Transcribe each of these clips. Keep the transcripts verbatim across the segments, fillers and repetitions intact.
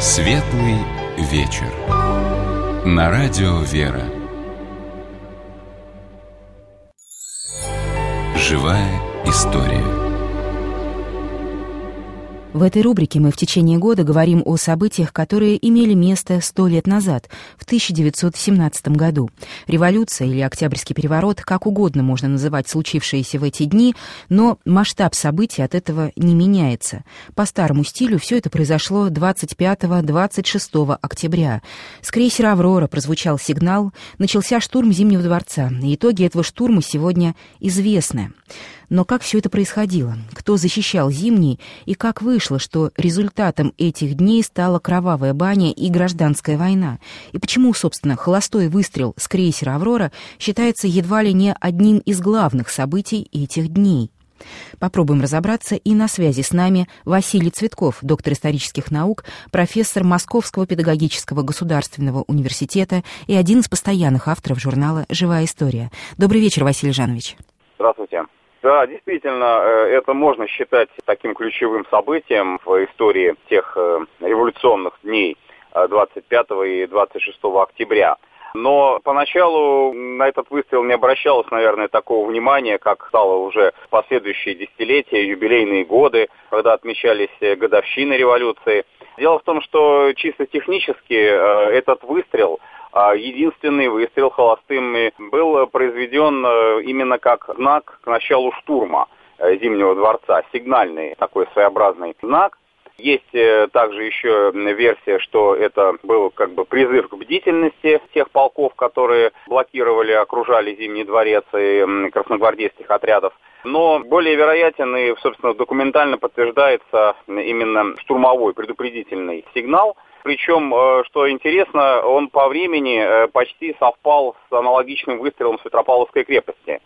Светлый вечер. На радио «Вера». Живая история. В этой рубрике мы в течение года говорим о событиях, которые имели место сто лет назад, в тысяча девятьсот семнадцатом году. Революция или Октябрьский переворот, как угодно можно называть случившиеся в эти дни, но масштаб событий от этого не меняется. По старому стилю все это произошло двадцать пятого — двадцать шестого октября. С крейсера «Аврора» прозвучал сигнал, начался штурм Зимнего дворца, и итоги этого штурма сегодня известны. Но как все это происходило? Кто защищал Зимний? И как вышло, что результатом этих дней стала кровавая баня и гражданская война? И почему, собственно, холостой выстрел с крейсера «Аврора» считается едва ли не одним из главных событий этих дней? Попробуем разобраться, и на связи с нами Василий Цветков, доктор исторических наук, профессор Московского педагогического государственного университета и один из постоянных авторов журнала «Живая история». Добрый вечер, Василий Жанович. Здравствуйте. Да, действительно, это можно считать таким ключевым событием в истории тех революционных дней двадцать пятого и двадцать шестого октября. Но поначалу на этот выстрел не обращалось, наверное, такого внимания, как стало уже в последующие десятилетия, юбилейные годы, когда отмечались годовщины революции. Дело в том, что чисто технически этот выстрел, единственный выстрел холостым, был произведен именно как знак к началу штурма Зимнего дворца, сигнальный такой своеобразный знак. Есть также еще версия, что это был как бы призыв к бдительности тех полков, которые блокировали, окружали Зимний дворец и красногвардейских отрядов. Но более вероятен и, собственно, документально подтверждается именно штурмовой предупредительный сигнал. Причем, что интересно, он по времени почти совпал с аналогичным выстрелом с Петропавловской крепости.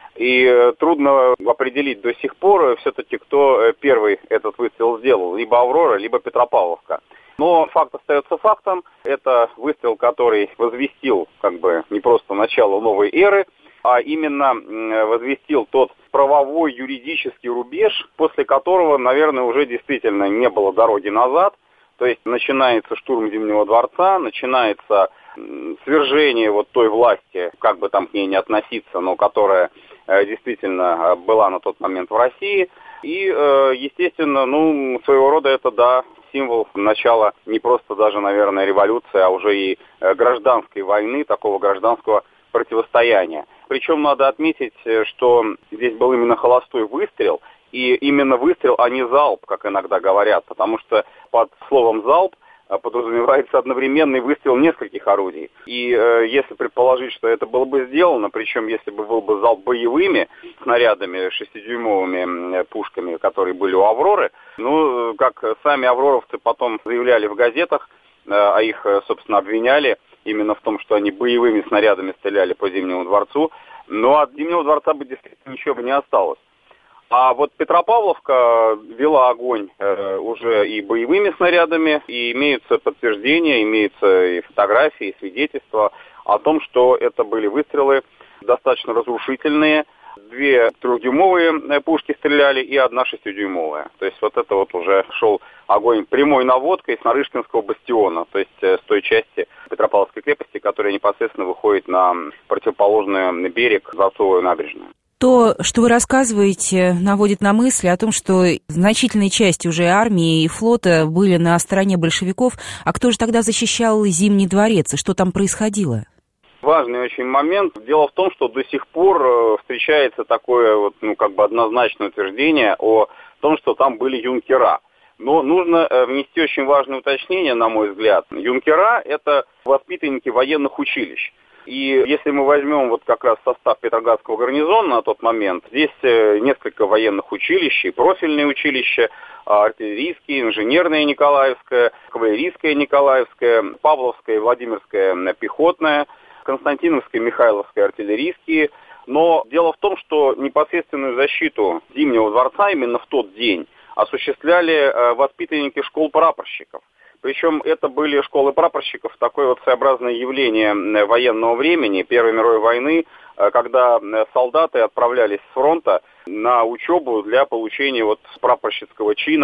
И трудно определить до сих пор все-таки, кто первый этот выстрел сделал, либо «Аврора», либо Петропавловка. Но факт остается фактом. Это выстрел, который возвестил как бы не просто начало новой эры, а именно возвестил тот правовой юридический рубеж, после которого, наверное, уже действительно не было дороги назад. То есть начинается штурм Зимнего дворца, начинается свержение вот той власти, как бы там к ней не относиться, но которая э, действительно была на тот момент в России. И, э, естественно, ну, своего рода это, да, символ начала не просто даже, наверное, революции, а уже и э, гражданской войны, такого гражданского противостояния. Причем надо отметить, что здесь был именно холостой выстрел, и именно выстрел, а не залп, как иногда говорят, потому что под словом «залп» подразумевается одновременный выстрел нескольких орудий. И э, если предположить, что это было бы сделано, причем если бы был бы залп боевыми снарядами, шестидюймовыми пушками, которые были у «Авроры», ну, как сами авроровцы потом заявляли в газетах, э, а их, собственно, обвиняли именно в том, что они боевыми снарядами стреляли по Зимнему дворцу, но от Зимнего дворца бы действительно ничего бы не осталось. А вот Петропавловка вела огонь э, уже и боевыми снарядами, и имеются подтверждения, имеются и фотографии, и свидетельства о том, что это были выстрелы достаточно разрушительные. Две трехдюймовые пушки стреляли и одна шестидюймовая. То есть вот это вот уже шел огонь прямой наводкой с Нарышкинского бастиона, то есть с той части Петропавловской крепости, которая непосредственно выходит на противоположный берег, Дворцовую набережную. То, что вы рассказываете, наводит на мысли о том, что значительные части уже армии и флота были на стороне большевиков. А кто же тогда защищал Зимний дворец? И что там происходило? Важный очень момент. Дело в том, что до сих пор встречается такое вот, ну, как бы однозначное утверждение о том, что там были юнкера. Но нужно внести очень важное уточнение, на мой взгляд. Юнкера – это воспитанники военных училищ. И если мы возьмем вот как раз состав Петроградского гарнизона на тот момент, здесь несколько военных училищ, профильные училища, артиллерийские, инженерное Николаевское, кавалерийское Николаевское, Павловское и Владимирское пехотное, Константиновское, Михайловское артиллерийские. Но дело в том, что непосредственную защиту Зимнего дворца именно в тот день осуществляли воспитанники школ прапорщиков. Причем это были школы прапорщиков, такое вот своеобразное явление военного времени, Первой мировой войны, когда солдаты отправлялись с фронта на учебу для получения вот прапорщицкого чина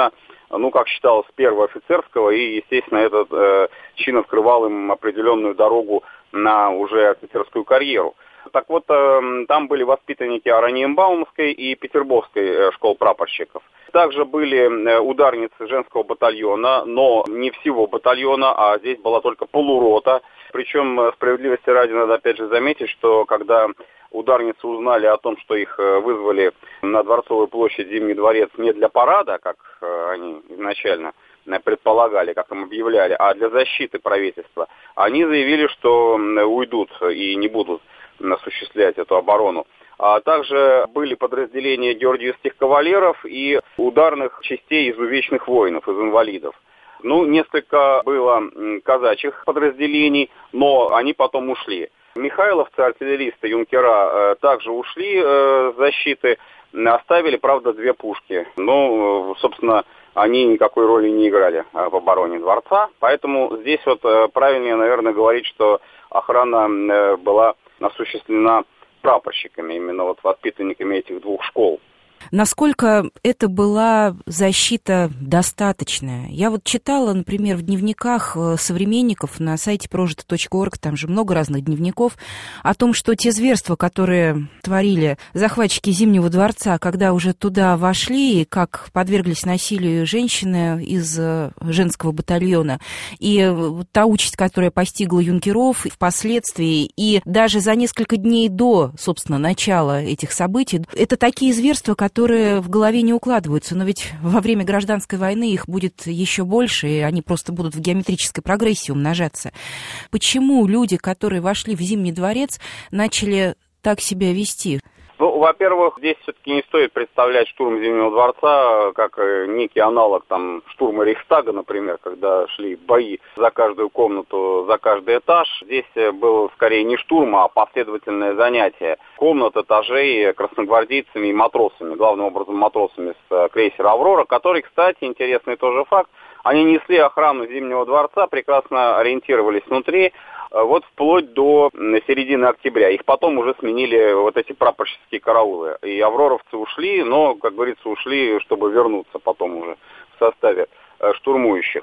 ну, как считалось, первого офицерского, и, естественно, этот э, чин открывал им определенную дорогу на уже офицерскую карьеру. Так вот, э, там были воспитанники Ораниенбаумской и Петербургской э, школ прапорщиков. Также были э, ударницы женского батальона, но не всего батальона, а здесь была только полурота. Причем, справедливости ради, надо опять же заметить, что когда ударницы узнали о том, что их вызвали на Дворцовую площадь, Зимний дворец, не для парада, как они изначально предполагали, как им объявляли, а для защиты правительства, они заявили, что уйдут и не будут осуществлять эту оборону. А также были подразделения георгиевских кавалеров и ударных частей изувеченных воинов, из инвалидов. Ну, несколько было казачьих подразделений, но они потом ушли. Михайловцы, артиллеристы, юнкера э, также ушли э, с защиты, оставили, правда, две пушки. Но, э, собственно, они никакой роли не играли э, в обороне дворца. Поэтому здесь вот э, правильнее, наверное, говорить, что охрана э, была осуществлена прапорщиками, именно вот воспитанниками этих двух школ. Насколько это была защита достаточная? Я вот читала, например, в дневниках современников на сайте прожито точка орг, там же много разных дневников, о том, что те зверства, которые творили захватчики Зимнего дворца, когда уже туда вошли, как подверглись насилию женщины из женского батальона, и та участь, которая постигла юнкеров впоследствии, и даже за несколько дней до, собственно, начала этих событий, это такие зверства, которые которые в голове не укладываются, но ведь во время гражданской войны их будет еще больше, и они просто будут в геометрической прогрессии умножаться. Почему люди, которые вошли в Зимний дворец, начали так себя вести? Ну, во-первых, здесь все-таки не стоит представлять штурм Зимнего дворца как некий аналог там штурма Рейхстага, например, когда шли бои за каждую комнату, за каждый этаж. Здесь был скорее не штурм, а последовательное занятие комнат, этажей красногвардейцами и матросами, главным образом матросами с крейсера «Аврора», который, кстати, интересный тоже факт, они несли охрану Зимнего дворца, прекрасно ориентировались внутри, вот вплоть до середины октября. Их потом уже сменили вот эти прапорщические караулы. И авроровцы ушли, но, как говорится, ушли, чтобы вернуться потом уже в составе штурмующих.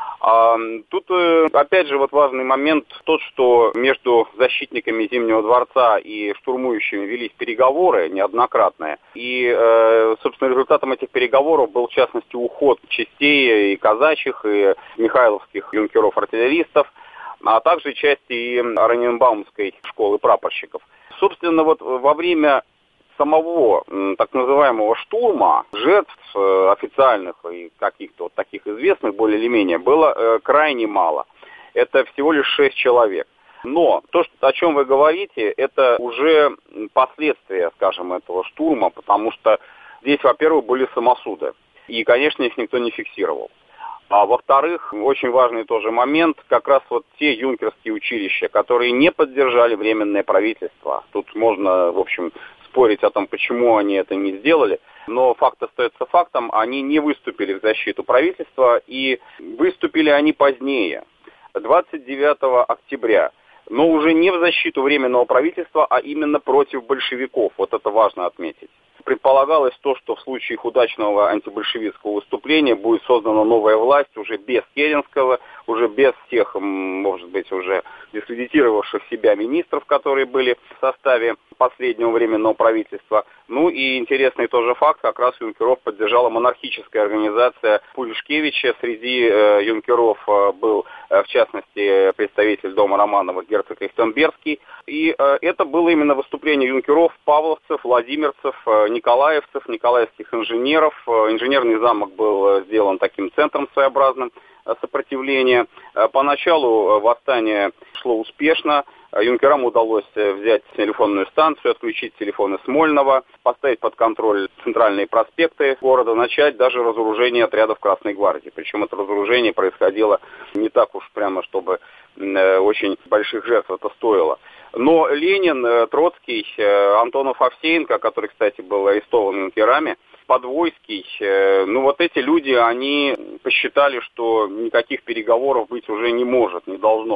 А тут, опять же, вот важный момент тот, что между защитниками Зимнего дворца и штурмующими велись переговоры неоднократные. И, собственно, результатом этих переговоров был, в частности, уход частей и казачьих, и михайловских юнкеров-артиллеристов, а также части Ораниенбаумской школы прапорщиков. Собственно, вот во время самого так называемого штурма жертв официальных и каких-то вот таких известных, более или менее, было крайне мало. Это всего лишь шесть человек. Но то, что, о чем вы говорите, это уже последствия, скажем, этого штурма, потому что здесь, во-первых, были самосуды. И, конечно, их никто не фиксировал. А во-вторых, очень важный тоже момент, как раз вот те юнкерские училища, которые не поддержали Временное правительство. Тут можно, в общем, спорить о том, почему они это не сделали, но факт остается фактом, они не выступили в защиту правительства, и выступили они позднее, двадцать девятого октября, но уже не в защиту Временного правительства, а именно против большевиков, вот это важно отметить. Предполагалось то, что в случае их удачного антибольшевистского выступления будет создана новая власть уже без Керенского, уже без тех, может быть, уже дискредитировавших себя министров, которые были в составе последнего Временного правительства. Ну и интересный тоже факт, как раз юнкеров поддержала монархическая организация Пулишкевича. Среди э, юнкеров э, был, э, в частности, представитель дома Романовых герцог Лихтенбергский. И э, это было именно выступление юнкеров, павловцев, владимирцев, э, николаевцев, николаевских инженеров. Э, инженерный замок был э, сделан таким центром своеобразным э, сопротивления. Э, поначалу э, восстание шло успешно. Юнкерам удалось взять телефонную станцию, отключить телефоны Смольного, поставить под контроль центральные проспекты города, начать даже разоружение отрядов Красной гвардии. Причем это разоружение происходило не так уж прямо, чтобы очень больших жертв это стоило. Но Ленин, Троцкий, Антонов Овсеенко, который, кстати, был арестован юнкерами, Подвойский, ну вот эти люди, они посчитали, что никаких переговоров быть уже не может, не должно быть.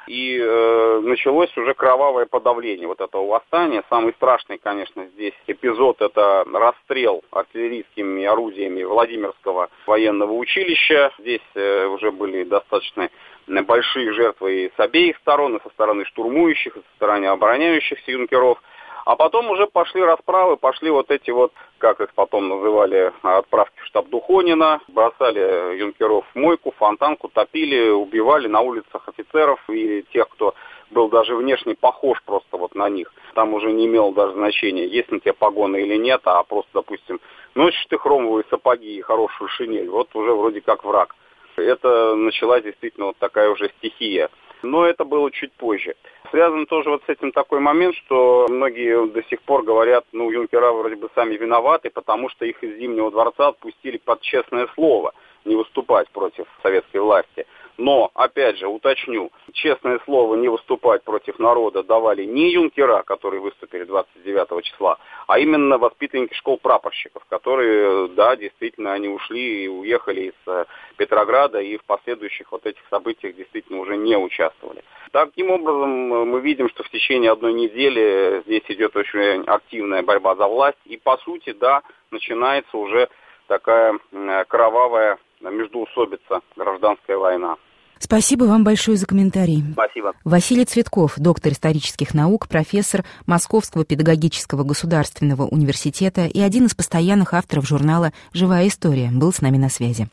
И э, началось уже кровавое подавление вот этого восстания. Самый страшный, конечно, здесь эпизод — это расстрел артиллерийскими орудиями Владимирского военного училища. Здесь э, уже были достаточно большие жертвы и с обеих сторон, и со стороны штурмующих, и со стороны обороняющихся юнкеров. А потом уже пошли расправы, пошли вот эти вот, как их потом называли, отправки в штаб Духонина. Бросали юнкеров в мойку, фонтанку, топили, убивали на улицах офицеров и тех, кто был даже внешне похож просто вот на них. Там уже не имело даже значения, есть на тебе погоны или нет, а просто, допустим, носишь ты хромовые сапоги и хорошую шинель, вот уже вроде как враг. Это началась действительно вот такая уже стихия. Но это было чуть позже. Связан тоже вот с этим такой момент, что многие до сих пор говорят, ну, юнкера вроде бы сами виноваты, потому что их из Зимнего дворца отпустили под честное слово не выступать против советской власти. Но, опять же, уточню, честное слово не выступать против народа давали не юнкера, которые выступили двадцать девятого числа, а именно воспитанники школ прапорщиков, которые, да, действительно, они ушли и уехали из Петрограда и в последующих вот этих событиях действительно уже не участвовали. Таким образом, мы видим, что в течение одной недели здесь идет очень активная борьба за власть, и, по сути, да, начинается уже такая кровавая междоусобица, гражданская война. Спасибо вам большое за комментарий. Спасибо. Василий Цветков, доктор исторических наук, профессор Московского педагогического государственного университета и один из постоянных авторов журнала «Живая история», был с нами на связи.